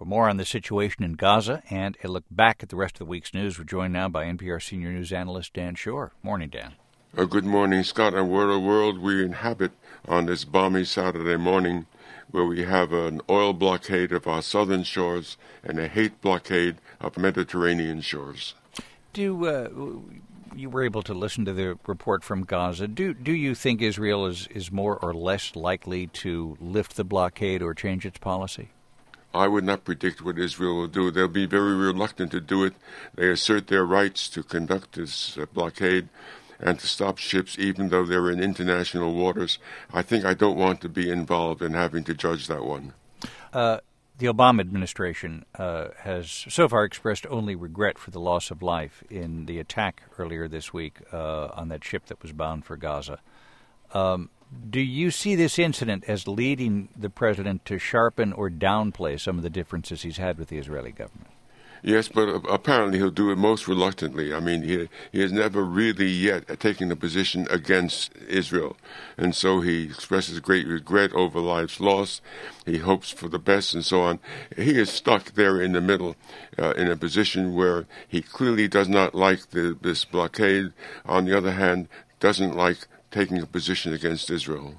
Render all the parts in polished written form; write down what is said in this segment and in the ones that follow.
For more on the situation in Gaza and a look back at the rest of the week's news, we're joined now by NPR senior news analyst Dan Shore. Morning, Dan. Good morning, Scott. And what a world we inhabit on this balmy Saturday morning, where we have an oil blockade of our southern shores and a hate blockade of Mediterranean shores. You were able to listen to the report from Gaza. Do you think Israel is more or less likely to lift the blockade or change its policy? I would not predict what Israel will do. They'll be very reluctant to do it. They assert their rights to conduct this blockade and to stop ships, even though they're in international waters. I don't want to be involved in having to judge that one. The Obama administration has so far expressed only regret for the loss of life in the attack earlier this week on that ship that was bound for Gaza. Do you see this incident as leading the president to sharpen or downplay some of the differences he's had with the Israeli government? Yes, but apparently he'll do it most reluctantly. I mean, he has never really yet taken a position against Israel. And so he expresses great regret over lives lost. He hopes for the best and so on. He is stuck there in the middle in a position where he clearly does not like this blockade. On the other hand, doesn't like taking a position against Israel.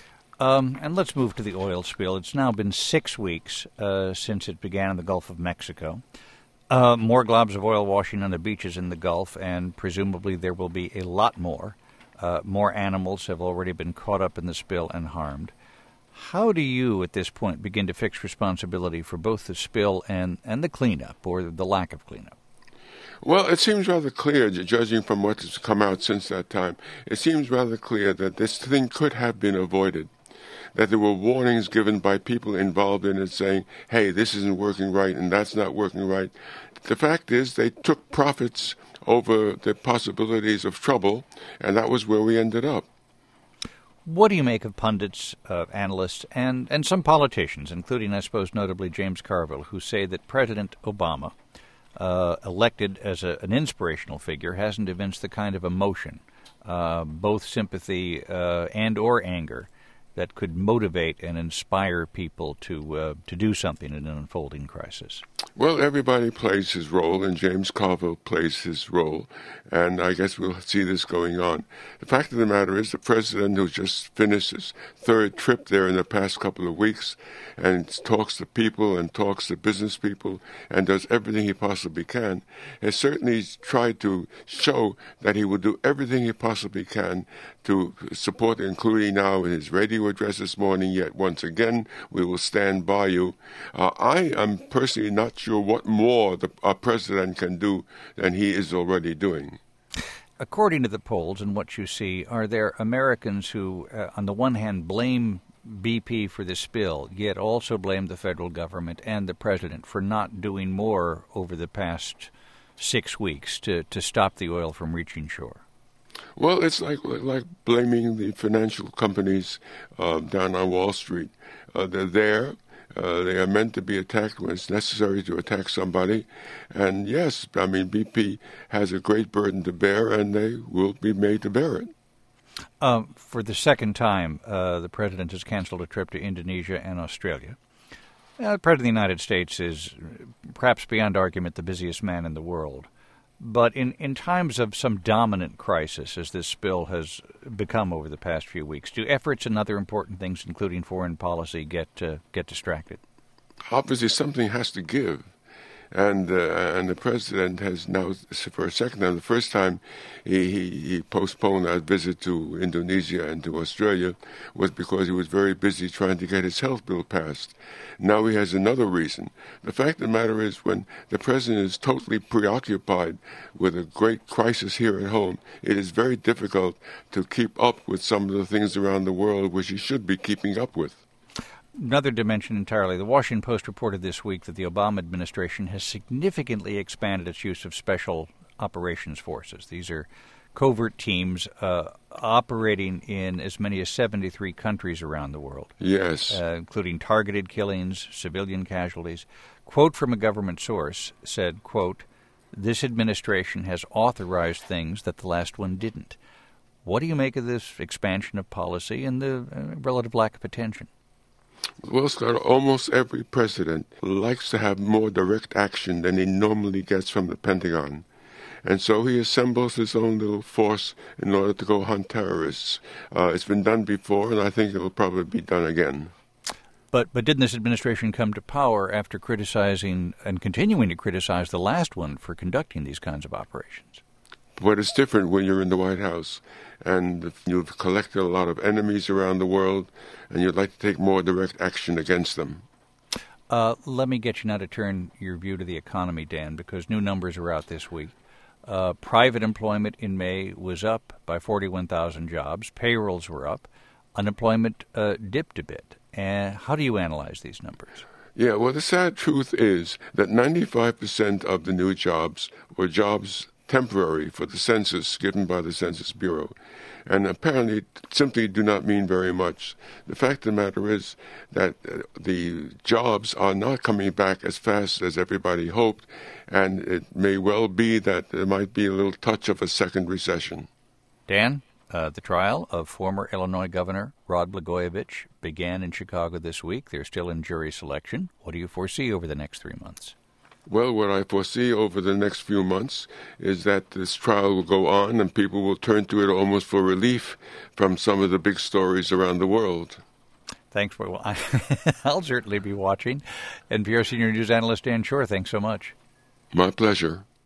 And let's move to the oil spill. It's now been 6 weeks since it began in the Gulf of Mexico. More globs of oil washing on the beaches in the Gulf, and presumably there will be a lot more. More animals have already been caught up in the spill and harmed. How do you, at this point, begin to fix responsibility for both the spill and the cleanup, or the lack of cleanup? Well, it seems rather clear, judging from what has come out since that time, it seems rather clear that this thing could have been avoided, that there were warnings given by people involved in it saying, hey, this isn't working right and that's not working right. The fact is they took profits over the possibilities of trouble, and that was where we ended up. What do you make of pundits, analysts, and some politicians, including, I suppose, notably James Carville, who say that President Obama, elected as an inspirational figure, hasn't evinced the kind of emotion, both sympathy and or anger, that could motivate and inspire people to do something in an unfolding crisis? Well, everybody plays his role, and James Carville plays his role, and I guess we'll see this going on. The fact of the matter is the president, who just finished his third trip there in the past couple of weeks, and talks to people and talks to business people and does everything he possibly can, has certainly tried to show that he will do everything he possibly can to support, including now in his radio address this morning, yet once again, we will stand by you. I am personally not sure what more our president can do than he is already doing. According to the polls and what you see, are there Americans who, on the one hand, blame BP for the spill, yet also blame the federal government and the president for not doing more over the past 6 weeks to stop the oil from reaching shore? Well, it's like blaming the financial companies down on Wall Street. They're there. They are meant to be attacked when it's necessary to attack somebody. And yes, I mean, BP has a great burden to bear, and they will be made to bear it. For the second time, the president has canceled a trip to Indonesia and Australia. The President of the United States is, perhaps beyond argument, the busiest man in the world. But in times of some dominant crisis, as this spill has become over the past few weeks, do efforts and other important things, including foreign policy, get distracted? Obviously, something has to give. And the president has now, for a second time, the first time he postponed that visit to Indonesia and to Australia was because he was very busy trying to get his health bill passed. Now he has another reason. The fact of the matter is, when the president is totally preoccupied with a great crisis here at home, it is very difficult to keep up with some of the things around the world which he should be keeping up with. Another dimension entirely. The Washington Post reported this week that the Obama administration has significantly expanded its use of special operations forces. These are covert teams operating in as many as 73 countries around the world. Yes. Including targeted killings, civilian casualties. Quote from a government source said, quote, "This administration has authorized things that the last one didn't." What do you make of this expansion of policy and the relative lack of attention? Well, Scott, almost every president likes to have more direct action than he normally gets from the Pentagon. And so he assembles his own little force in order to go hunt terrorists. It's been done before, and I think it will probably be done again. But didn't this administration come to power after criticizing and continuing to criticize the last one for conducting these kinds of operations? But it's different when you're in the White House and you've collected a lot of enemies around the world and you'd like to take more direct action against them. Let me get you now to turn your view to the economy, Dan, because new numbers are out this week. Private employment in May was up by 41,000 jobs. Payrolls were up. Unemployment dipped a bit. How do you analyze these numbers? Yeah, well, the sad truth is that 95% of the new jobs were jobs temporary for the census given by the Census Bureau, and apparently simply do not mean very much. The fact of the matter is that the jobs are not coming back as fast as everybody hoped, and it may well be that there might be a little touch of a second recession. Dan, the trial of former Illinois Governor Rod Blagojevich began in Chicago this week. They're still in jury selection. What do you foresee over the next 3 months? Well, what I foresee over the next few months is that this trial will go on and people will turn to it almost for relief from some of the big stories around the world. Thanks. Well, I'll certainly be watching. NPR Senior News Analyst Dan Shore, thanks so much. My pleasure.